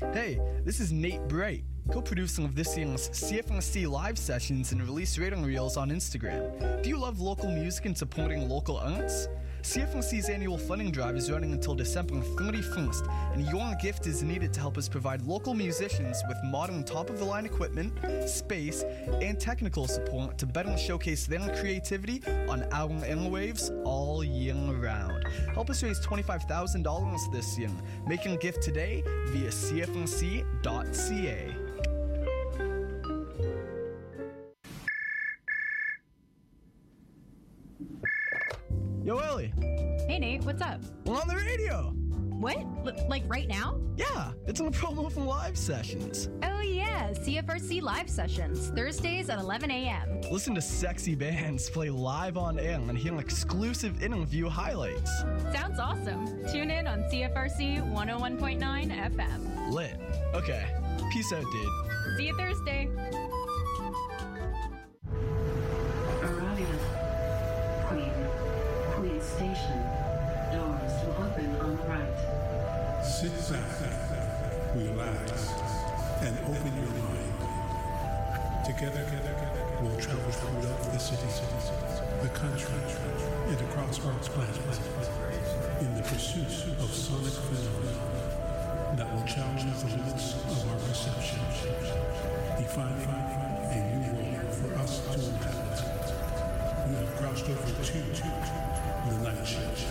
Hey, this is Nate Bright, co-producing of this year's CFNC live sessions and release rating reels on Instagram. Do you love local music and supporting local arts? CFNC's annual funding drive is running until December 31st, and your gift is needed to help us provide local musicians with modern top-of-the-line equipment, space, and technical support to better showcase their creativity on our airwaves all year round. Help us raise $25,000 this year. Make your gift today via cfnc.ca. Yo, Ellie. Hey, Nate, what's up? We're on the radio. What? Like right now? Yeah, it's in a promo from live sessions. Oh, yeah, CFRC live sessions, Thursdays at 11 a.m. Listen to sexy bands play live on air and hear exclusive interview highlights. Sounds awesome. Tune in on CFRC 101.9 FM. Lit. Okay, peace out, dude. See you Thursday. Queen Station. Doors will open on the right. Sit back, relax, and open your mind. Together, we'll travel throughout the city, the country, and across our planet in the pursuit of sonic phenomena that will challenge the limits of our perception, defining a new world for us to inhabit. We have crossed over to the night shift.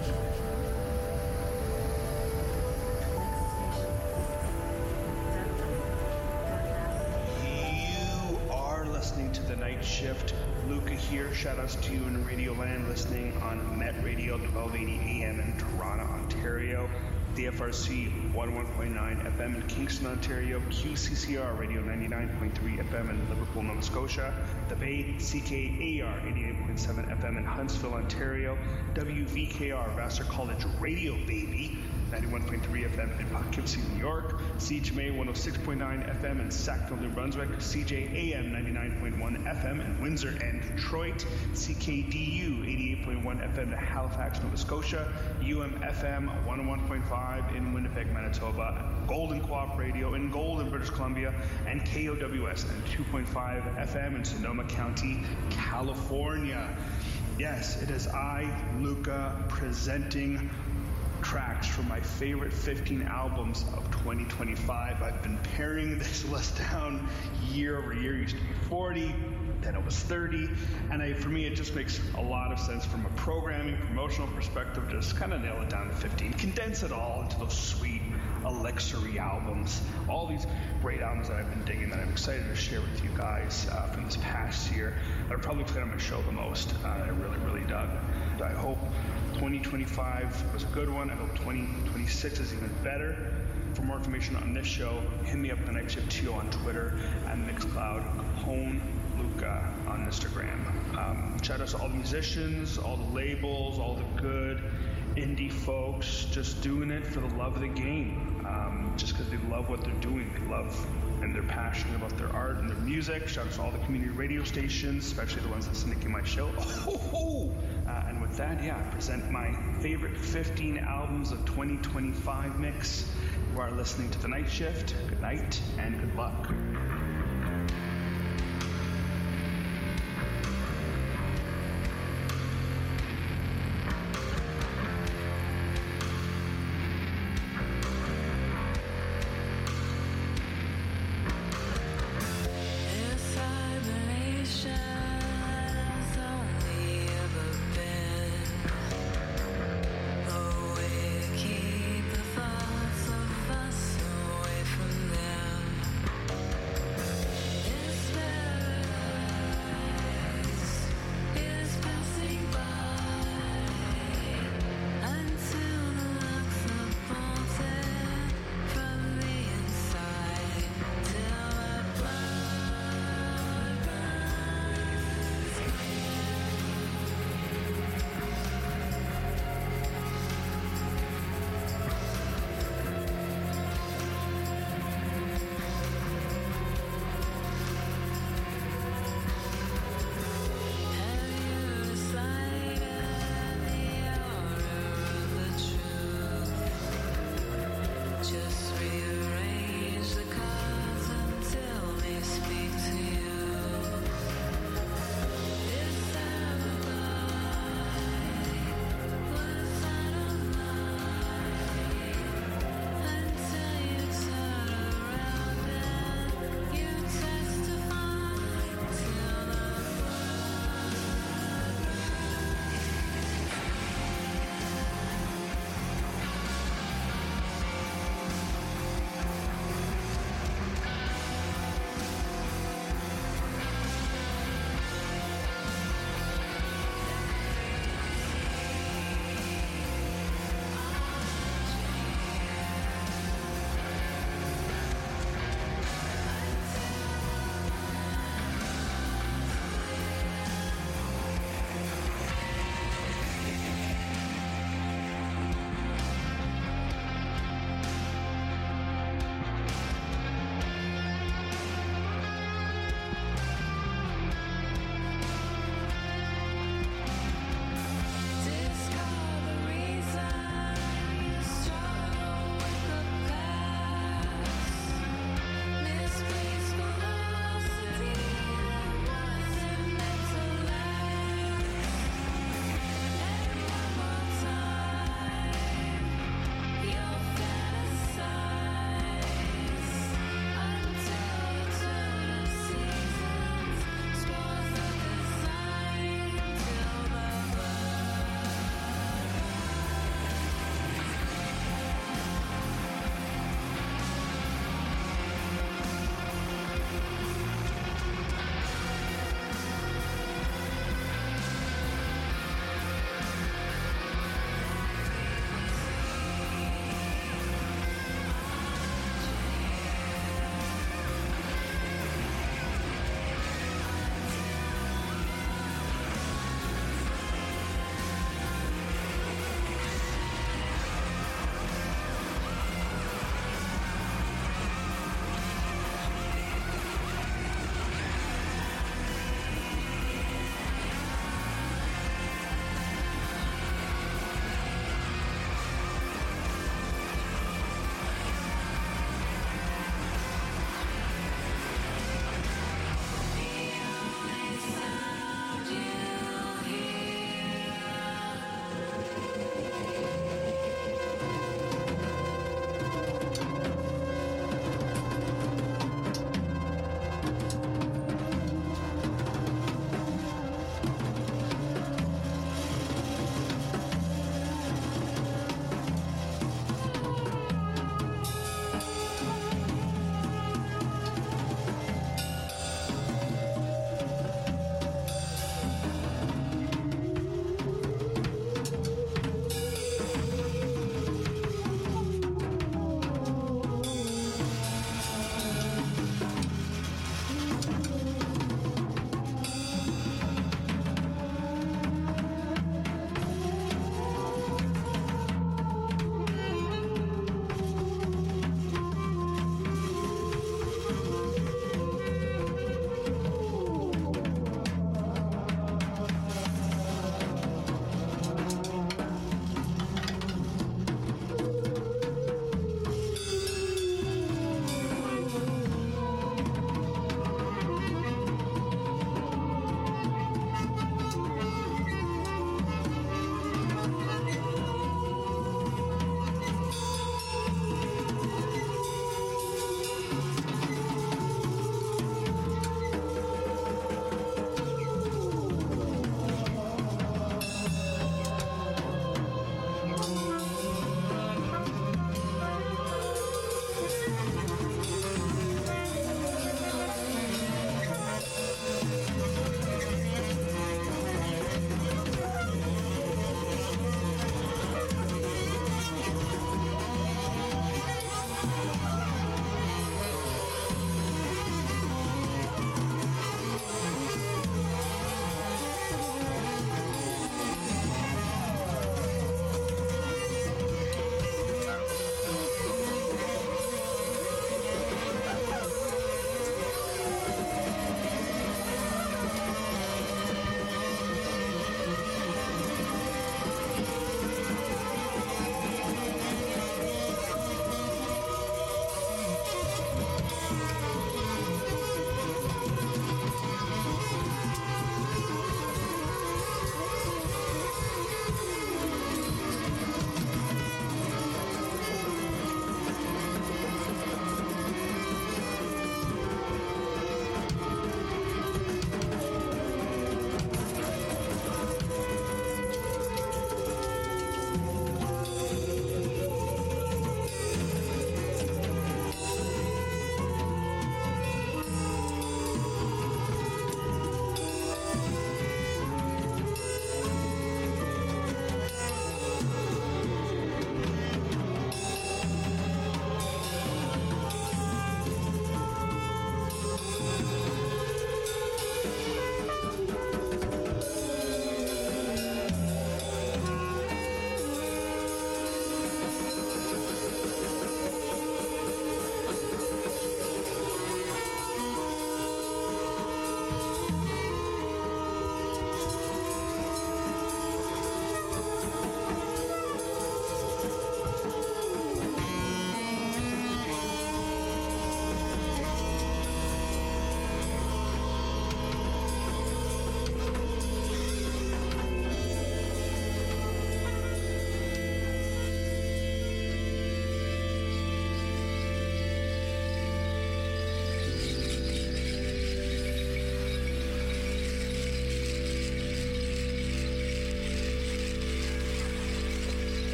Listening to The Night Shift. Luca here. Shout outs to you in Radio Land listening on Met Radio 1280 AM in Toronto, Ontario. DFRC 101.9 FM in Kingston, Ontario. QCCR Radio 99.3 FM in Liverpool, Nova Scotia. The Bay CKAR 88.7 FM in Huntsville, Ontario. WVKR Vassar College Radio Baby 91.3 FM in Poughkeepsie, New York. CHMA 106.9 FM in Sackville, New Brunswick. CJAM 99.1 FM in Windsor and Detroit. CKDU 88.1 FM in Halifax, Nova Scotia. UMFM 101.5 in Winnipeg, Manitoba. Golden Co-op Radio in Golden, British Columbia. And KOWS 92.5 FM in Sonoma County, California. Yes, it is I, Luca, presenting tracks from my favorite 15 albums of 2025. I've been paring this list down year over year. It used to be 40, then it was 30, and for me it just makes a lot of sense from a programming, promotional perspective, just kind of nail it down to 15, condense it all into those sweet elixir-y albums, all these great albums that I've been digging that I'm excited to share with you guys from this past year that I've probably played on my show the most, that I really dug. I hope 2025 was a good one. I hope 2026 is even better. For more information on this show, hit me up The Night Shift 2 on Twitter and Mixcloud, Capone Luca on Instagram. Shout out to all the musicians, all the labels, all the good indie folks, just doing it for the love of the game, just because they love what they're doing. They love and they're passionate about their art and their music. Shout out to all the community radio stations, especially the ones that syndicating my show. And with that, I present my favorite 15 albums of 2025 mix. You are listening to The Night Shift. Good night and good luck. Keep the thoughts of us away from them.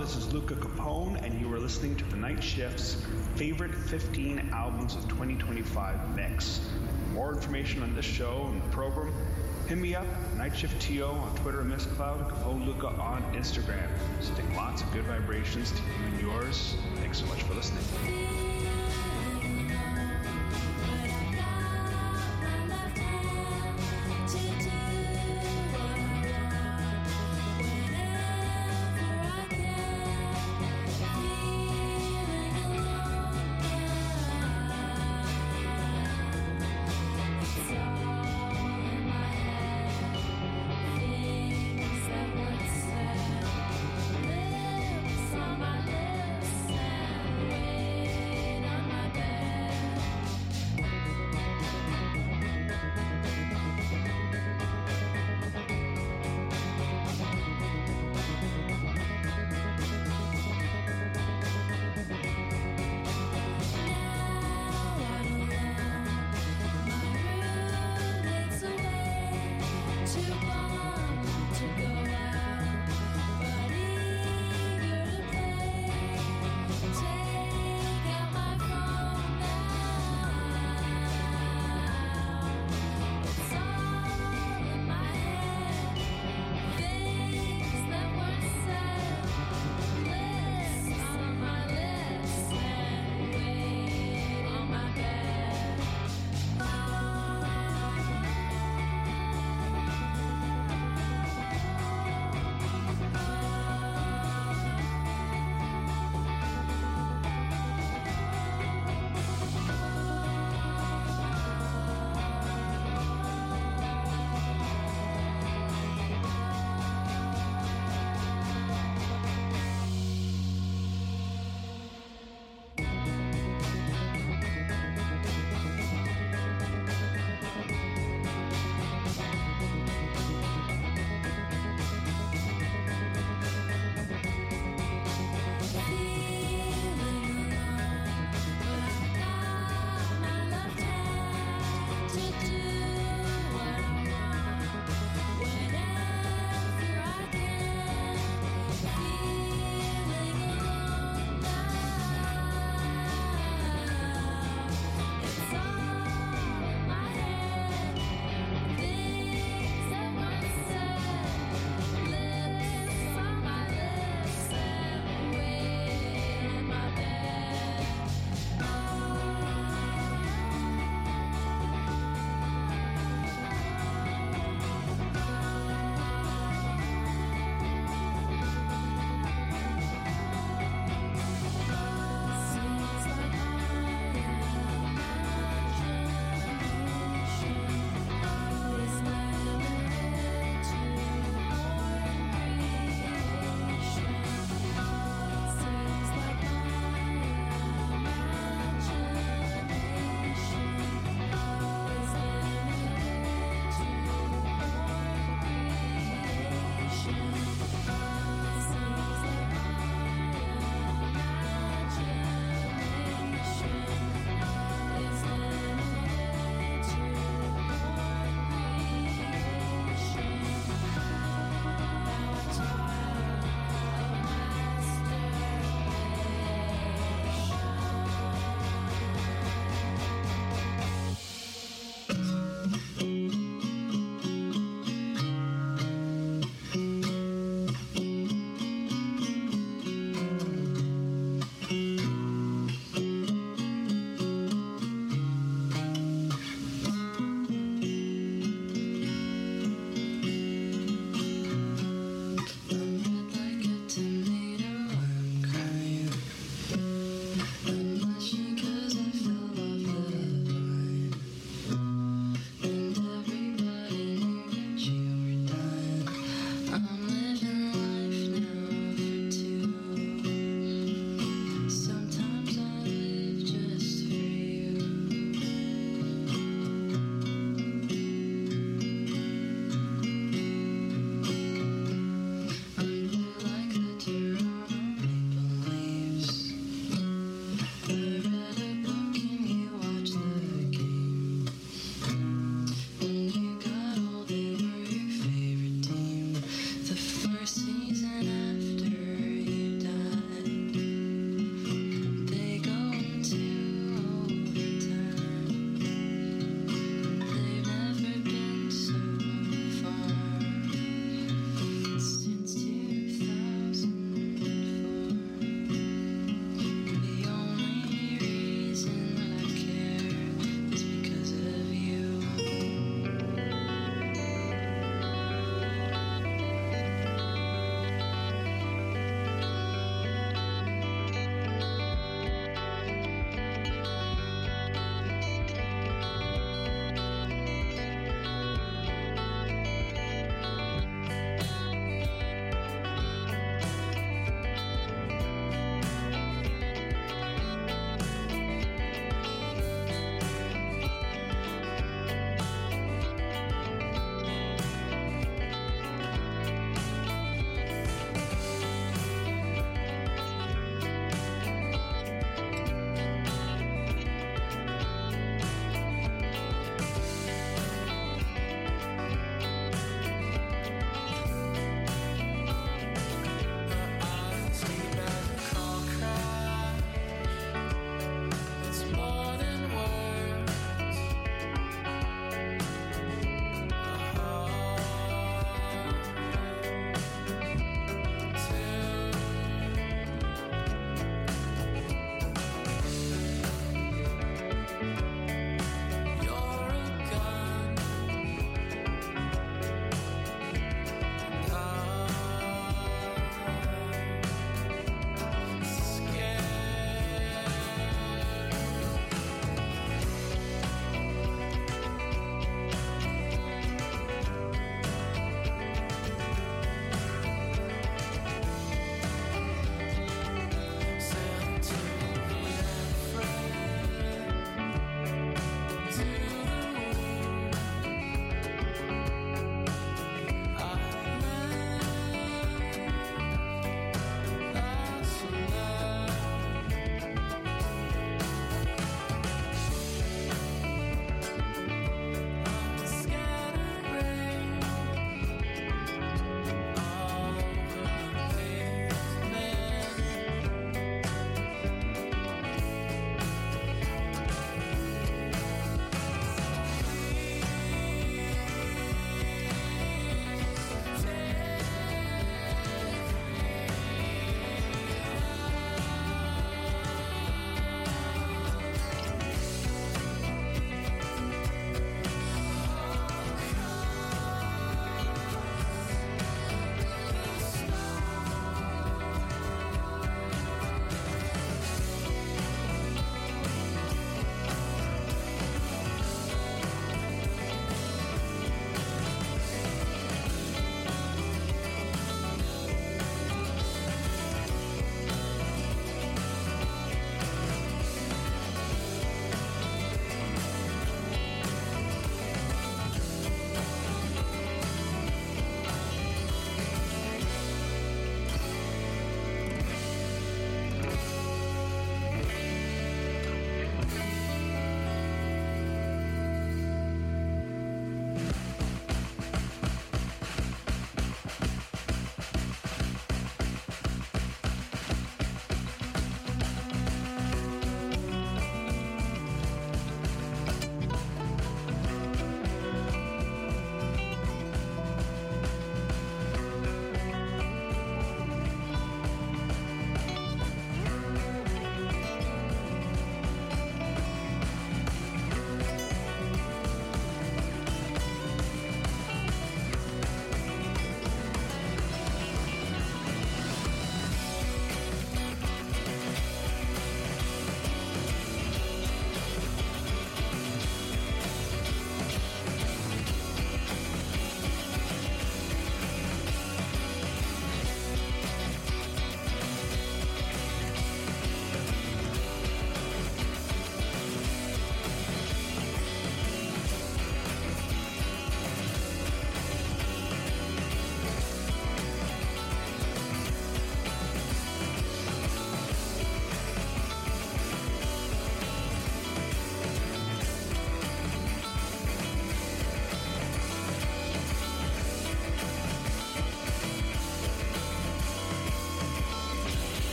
this is Luca Capone, and you are listening to The Night Shift's Favorite 15 Albums of 2025 mix. For more information on this show and the program, hit me up, NightShiftTO on Twitter and Mixcloud, Capone Luca on Instagram. Sending lots of good vibrations to you and yours. Thanks so much for listening. Lips on my lips and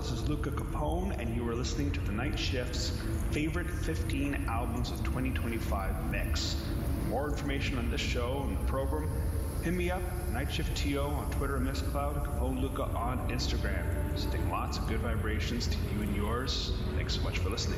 This is Luca Capone, and you are listening to The Night Shift's favorite 15 albums of 2025 mix. For more information on this show and the program, hit me up, NightShiftTO on Twitter and Mixcloud, Capone Luca on Instagram. Sending lots of good vibrations to you and yours. Thanks so much for listening.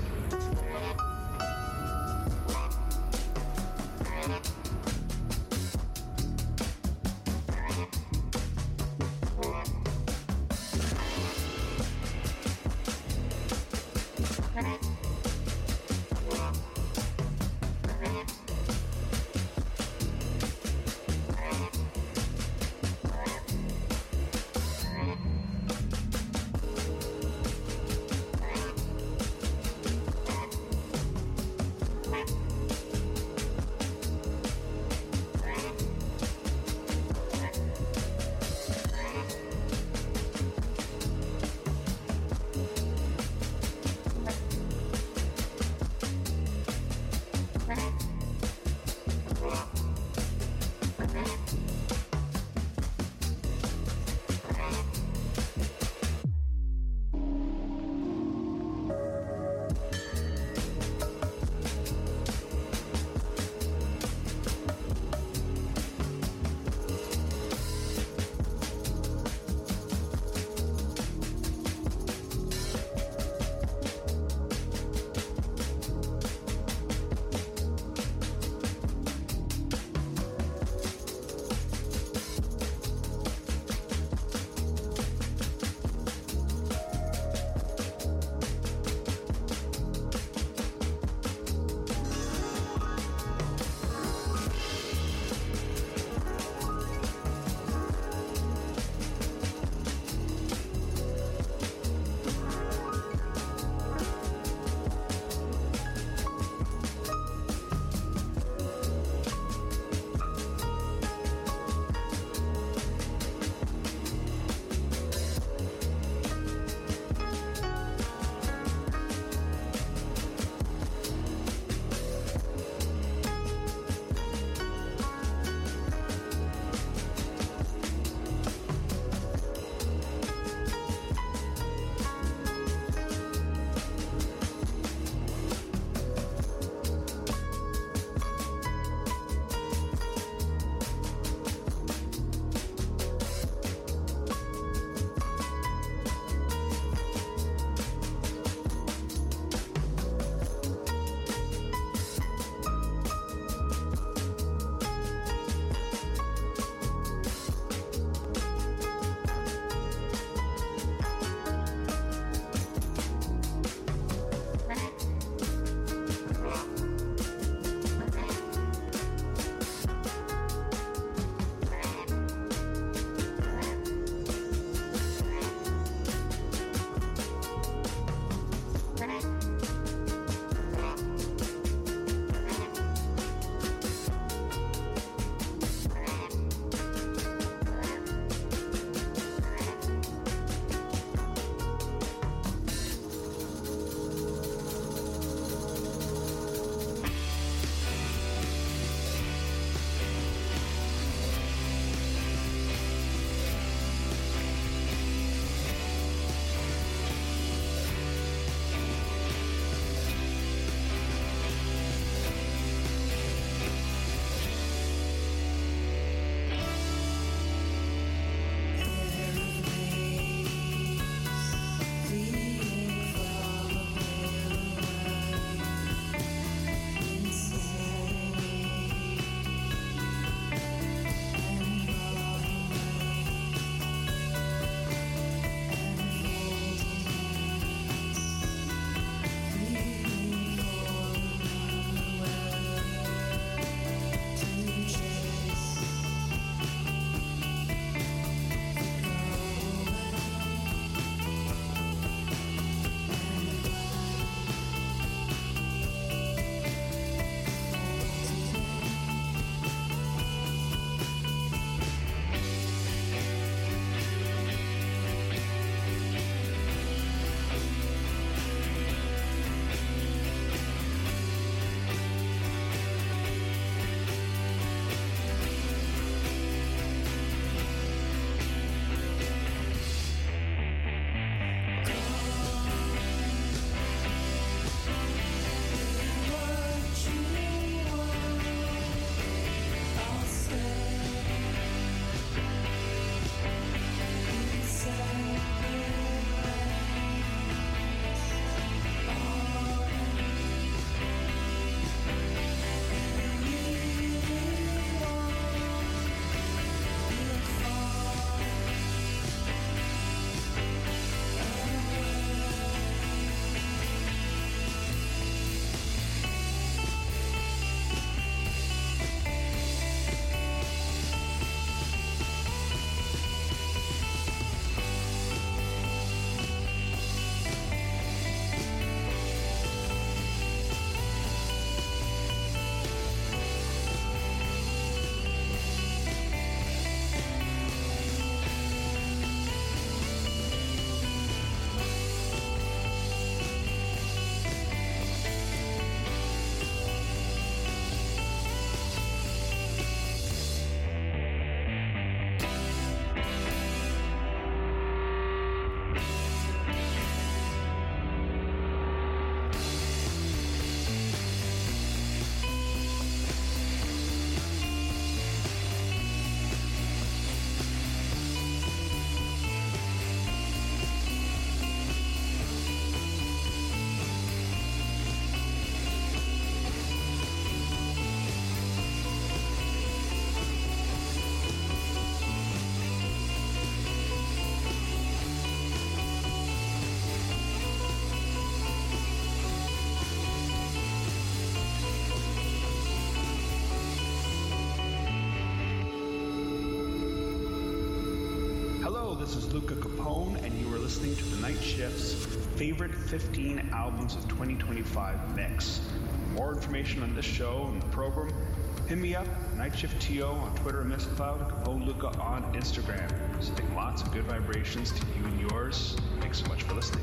this is Luca Capone, and you are listening to The Night Shift's favorite 15 albums of 2025 mix. For more information on this show and the program, hit me up, NightShiftTO on Twitter and Mixcloud, Capone Luca on Instagram. Sending lots of good vibrations to you and yours. Thanks so much for listening.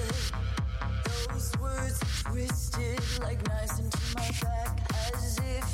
Twisted like knives into my back, as if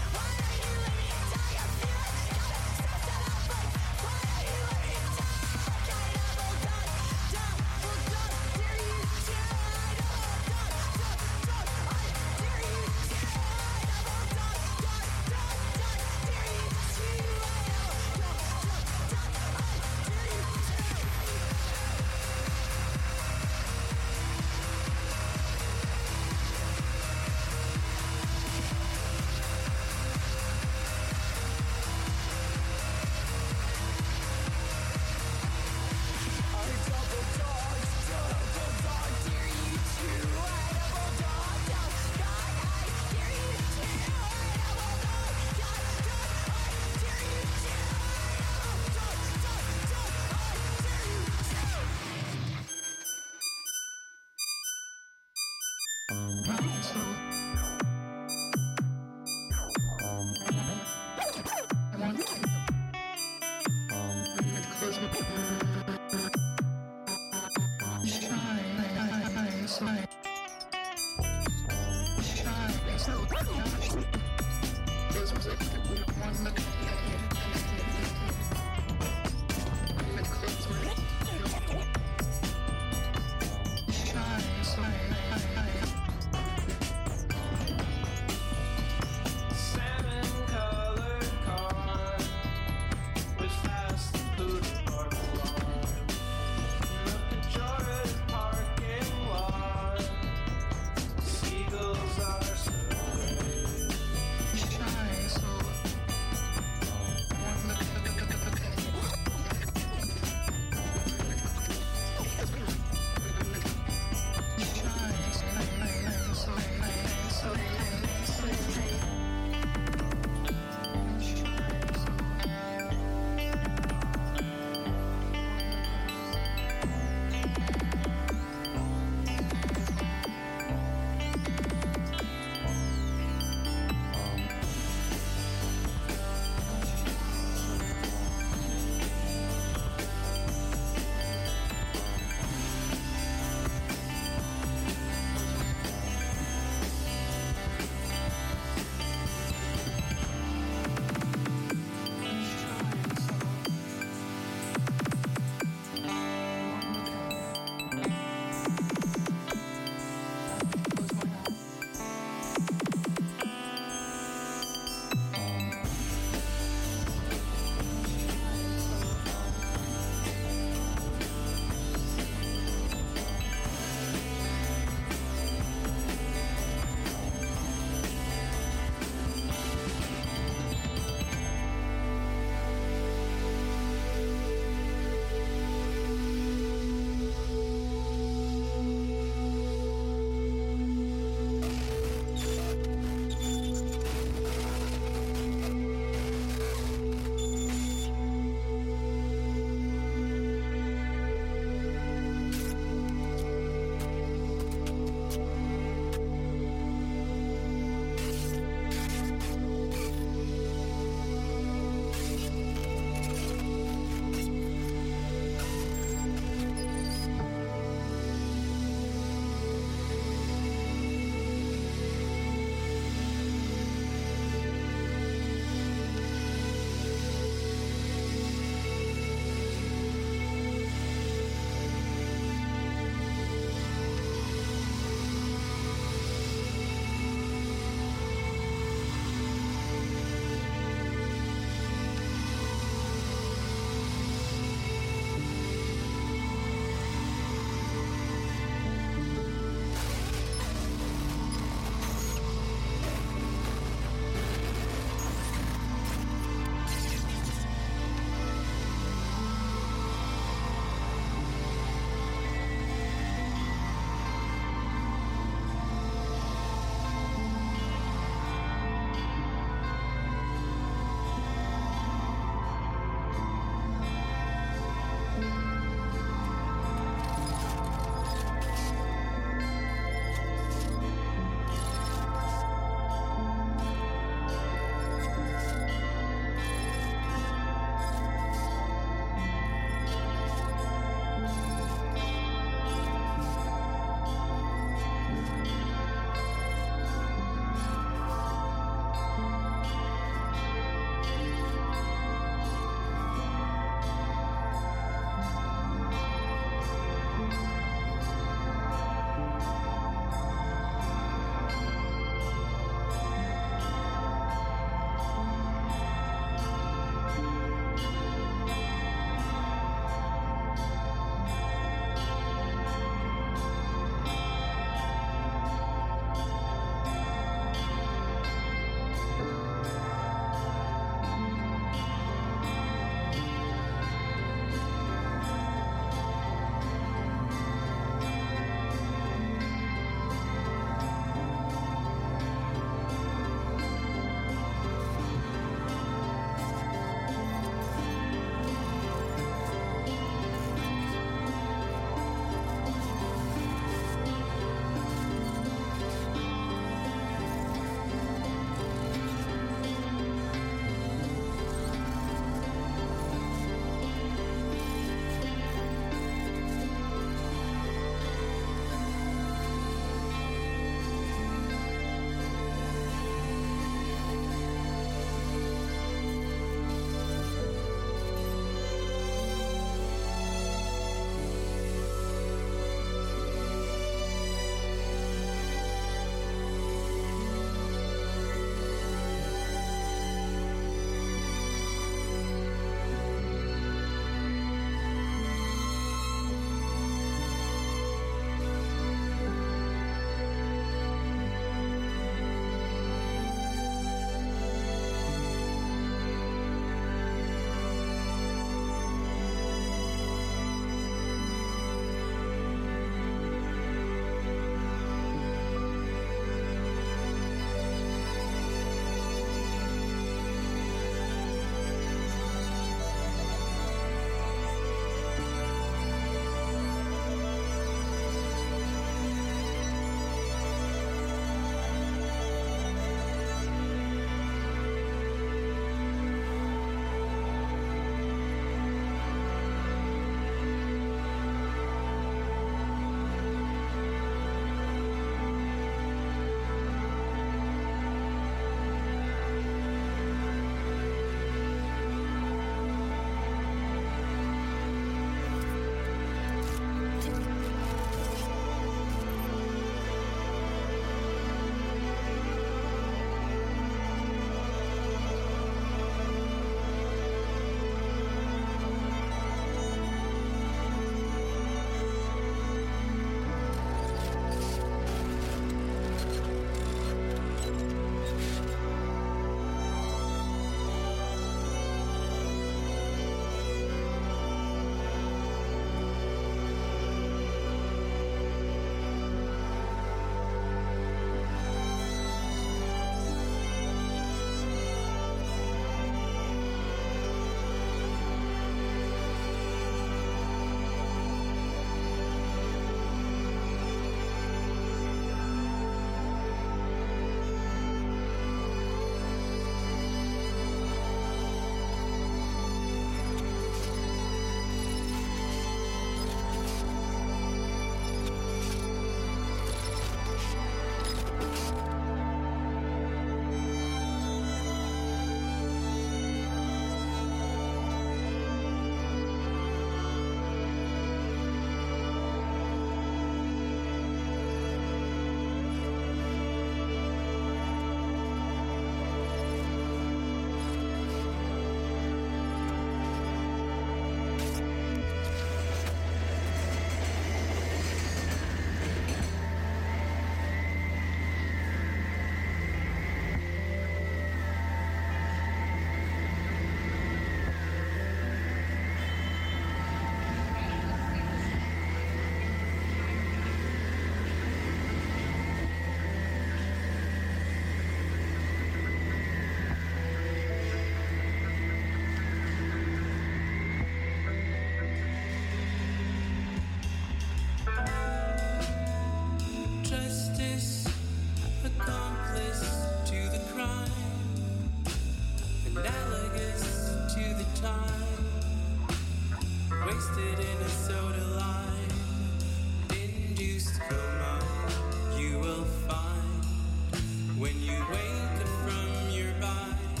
wasted in a soda lime, induced coma, you will find when you wake up from your mind,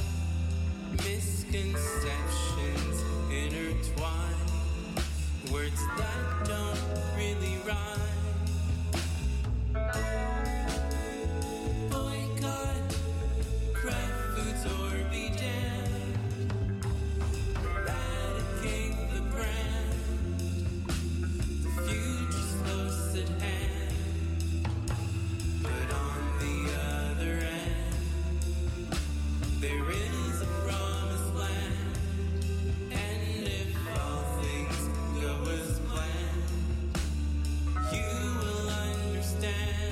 misconceptions intertwine, words that don't really rhyme. Boycott, craft foods or be damned. Eradicate the brand. The future's close at hand. But on the other end, there is a promised land. And if all things go as planned, you will understand.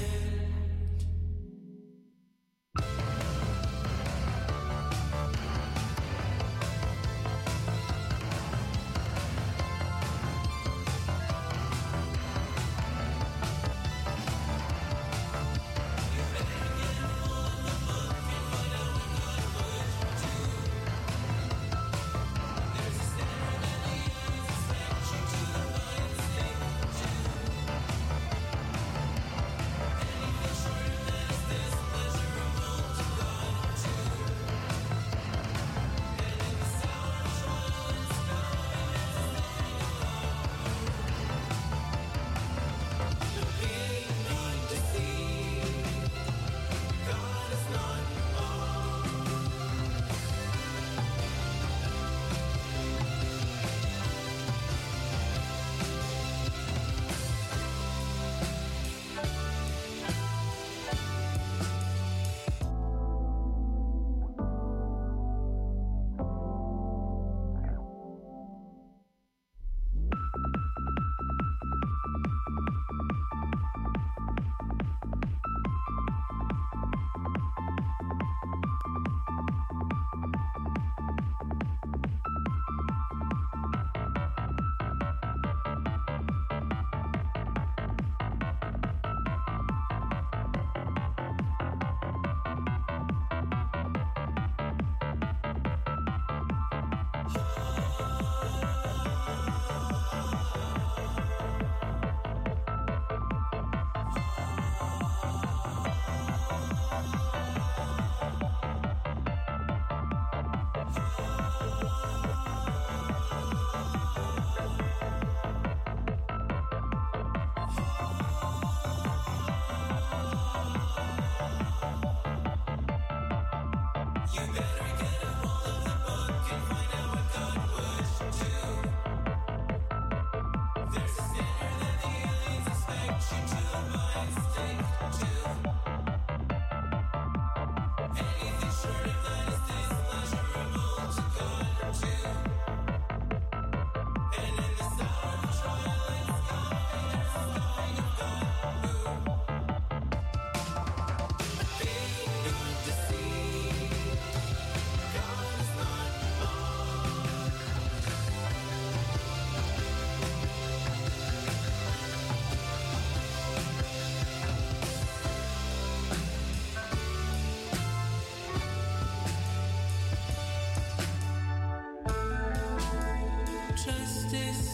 Justice,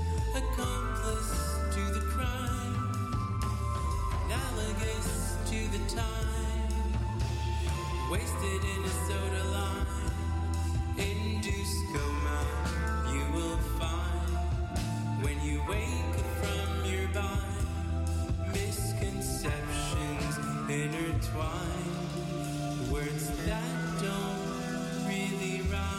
accomplice to the crime, analogous to the time, wasted in a soda lime, induced coma, you will find when you wake up from your bind, misconceptions intertwined, words that don't really rhyme.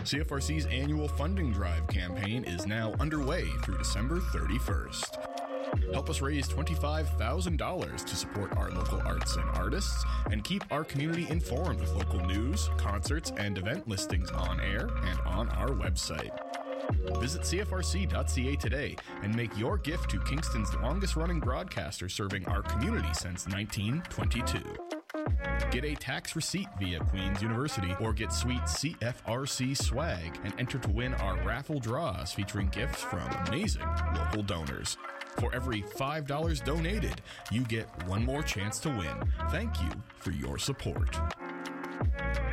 CFRC's annual funding drive campaign is now underway through December 31st. Help us raise $25,000 to support our local arts and artists and keep our community informed with local news, concerts, and event listings on air and on our website. Visit CFRC.ca today and make your gift to Kingston's longest-running broadcaster serving our community since 1922. Get a tax receipt via Queen's University or get sweet CFRC swag and enter to win our raffle draws featuring gifts from amazing local donors. For every $5 donated, you get one more chance to win. Thank you for your support.